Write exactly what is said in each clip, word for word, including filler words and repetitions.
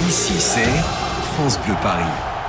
Ici, c'est France Bleu Paris.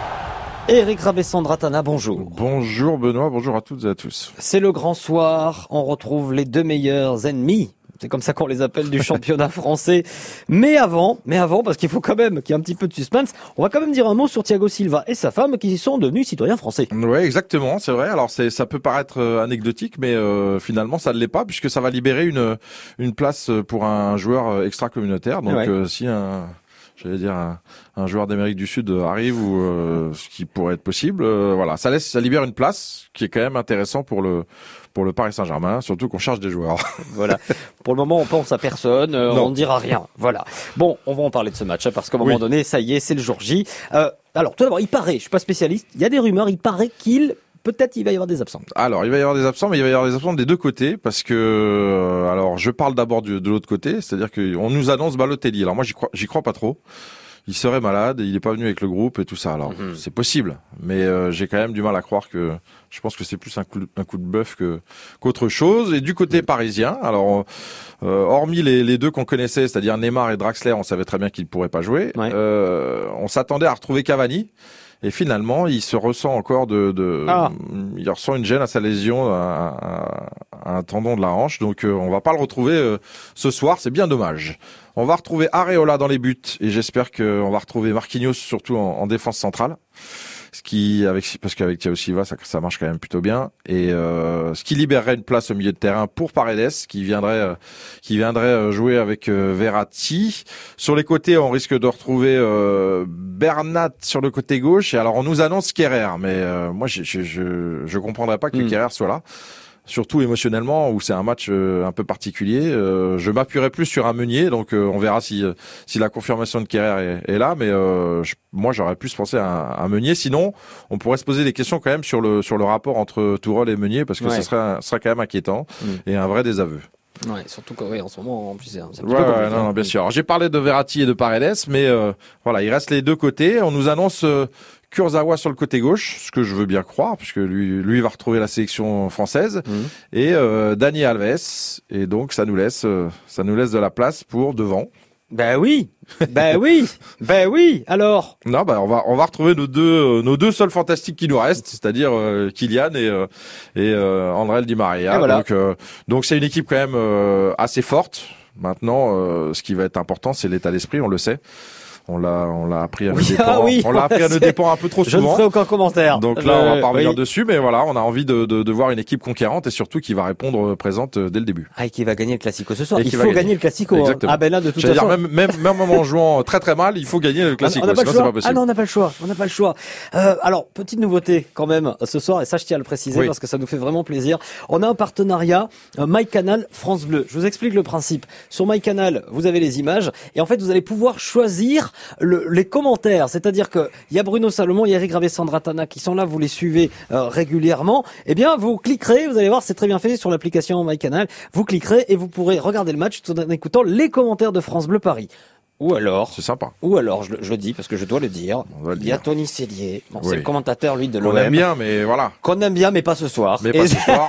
Éric Rabessandratana, bonjour. Bonjour Benoît, bonjour à toutes et à tous. C'est le grand soir, on retrouve les deux meilleurs ennemis. C'est comme ça qu'on les appelle du championnat français. Mais avant, mais avant, parce qu'il faut quand même qu'il y ait un petit peu de suspense, on va quand même dire un mot sur Thiago Silva et sa femme qui sont devenus citoyens français. Ouais, exactement, c'est vrai. Alors c'est, ça peut paraître euh, anecdotique, mais euh, finalement ça ne l'est pas, puisque ça va libérer une une place pour un joueur extra-communautaire. Donc ouais. euh, si un J'allais dire un, un joueur d'Amérique du Sud arrive ou euh, ce qui pourrait être possible, euh, voilà, ça laisse, ça libère une place qui est quand même intéressant pour le pour le Paris Saint-Germain, surtout qu'on cherche des joueurs. Voilà. Pour le moment, on pense à personne, euh, on ne dira rien. Voilà. Bon, on va en parler de ce match hein, parce qu'à un moment oui. donné, ça y est, c'est le jour J. Euh, alors, tout d'abord, il paraît, je suis pas spécialiste, il y a des rumeurs, il paraît qu'il Peut-être il va y avoir des absents. Alors, il va y avoir des absents, mais il va y avoir des absents des deux côtés, parce que, euh, alors, je parle d'abord du, de l'autre côté, c'est-à-dire qu'on nous annonce Balotelli. Alors moi, j'y crois, j'y crois pas trop. Il serait malade, il est pas venu avec le groupe et tout ça. Alors, mm-hmm. c'est possible, mais euh, j'ai quand même du mal à croire que. Je pense que c'est plus un coup, un coup de bluff que qu'autre chose. Et du côté parisien, alors, euh, hormis les, les deux qu'on connaissait, c'est-à-dire Neymar et Draxler, on savait très bien qu'ils pourraient pas jouer. Ouais. Euh, on s'attendait à retrouver Cavani. Et finalement, il se ressent encore de, de ah. il ressent une gêne à sa lésion, à, à un tendon de la hanche. Donc, euh, on va pas le retrouver euh, ce soir. C'est bien dommage. On va retrouver Areola dans les buts et j'espère qu'on va retrouver Marquinhos surtout en, en défense centrale. Ce qui, avec, parce qu'avec Thiago Silva, ça, ça marche quand même plutôt bien. Et euh, ce qui libérerait une place au milieu de terrain pour Paredes, qui viendrait, euh, qui viendrait jouer avec euh, Verratti. Sur les côtés, on risque de retrouver euh, Bernat sur le côté gauche. Et alors, on nous annonce Kerrer, mais euh, moi, je, je, je, je comprendrais pas que mmh. Kerrer soit là. Surtout émotionnellement, où c'est un match euh, un peu particulier. Euh, je m'appuierai plus sur un Meunier, donc euh, on verra si si la confirmation de Kerrer est, est là. Mais euh, je, moi, j'aurais plus pensé à un, un Meunier. Sinon, on pourrait se poser des questions quand même sur le sur le rapport entre Tourelle et Meunier, parce que ouais. ce serait ce serait quand même inquiétant mmh. et un vrai désaveu. Ouais, surtout qu'en oui, en ce moment, en plus, c'est un petit ouais, peu compliqué. Ouais, non, non, bien sûr. Alors, j'ai parlé de Verratti et de Paredes, mais euh, voilà, il reste les deux côtés. On nous annonce euh, Kurzawa sur le côté gauche, ce que je veux bien croire, puisque lui, lui va retrouver la sélection française, mmh. et euh, Dani Alves. Et donc, ça nous laisse, euh, ça nous laisse de la place pour devant. Ben oui, ben oui, ben oui. Alors. Non, ben on va on va retrouver nos deux euh, nos deux seuls fantastiques qui nous restent, c'est-à-dire euh, Kylian et euh, et euh, André Di Maria. Voilà. Donc euh, donc c'est une équipe quand même euh, assez forte. Maintenant, euh, ce qui va être important, c'est l'état d'esprit, on le sait. On l'a, on l'a appris à nos oui, dépens. Ah oui, on l'a appris à nos dépens un peu trop souvent. Je ne ferai aucun commentaire. Donc là, on va pas revenir oui. dessus, mais voilà, on a envie de, de, de voir une équipe conquérante et surtout qui va répondre présente dès le début. Ah, et qui va gagner le Classico ce soir. Et il faut gagner. gagner le Classico. Exactement. Ah ben là, de toute J'allais façon. dire, même, même, même en jouant très très mal, il faut gagner le Classico. On n'a pas, sinon, c'est pas possible. Ah non, on n'a pas le choix. On n'a pas le choix. Euh, alors, petite nouveauté quand même ce soir, et ça je tiens à le préciser oui. parce que ça nous fait vraiment plaisir. On a un partenariat euh, MyCanal France Bleu. Je vous explique le principe. Sur MyCanal, vous avez les images et en fait, vous allez pouvoir choisir le, les commentaires, c'est-à-dire que il y a Bruno Salomon, il y a Éric Rabessandratana qui sont là, vous les suivez euh, régulièrement. Eh bien, vous cliquerez, vous allez voir, c'est très bien fait sur l'application MyCanal. Vous cliquerez et vous pourrez regarder le match tout en écoutant les commentaires de France Bleu Paris. Ou alors, c'est sympa. Ou alors, je, je le dis parce que je dois le dire. Le il y a dire. Tony Cellier, bon, oui. c'est le commentateur lui de l'O M. Qu'on aime bien, mais voilà. Qu'on aime bien, mais pas ce soir. Mais pas et ce soir.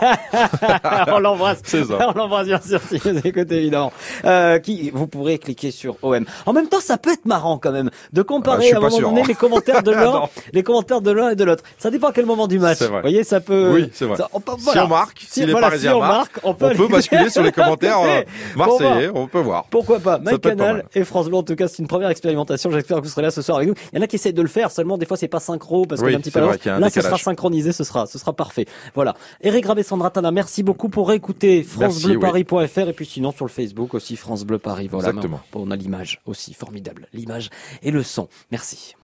On l'embrasse. C'est ça. On l'embrasse bien sûr si vous écoutez évidemment. Euh, qui, vous pourrez cliquer sur O M. En même temps, ça peut être marrant quand même de comparer ah, à un moment sûr, donné hein. les commentaires de l'un, les commentaires de l'un et de l'autre. Ça dépend à quel moment du match. Vous voyez, ça peut. Oui, c'est vrai. Ça, on peut, voilà. Si on marque, si, si les voilà, Parisiens si on marquent, marque, on peut, on peut basculer sur les commentaires euh, marseillais. On peut voir. Pourquoi pas. MyCanal et France Bleu, en tout cas, c'est une première expérimentation. J'espère que vous serez là ce soir avec nous. Il y en a qui essaient de le faire, seulement des fois c'est pas synchro parce oui, qu'il y a un petit peu d'avance. Là, décalage. ce sera synchronisé, ce sera, ce sera parfait. Voilà. Éric Rabessandratana, merci beaucoup pour écouter france bleu paris point f r et puis sinon sur le Facebook aussi France Bleu Paris. Voilà. Exactement. On a l'image aussi formidable, l'image et le son. Merci.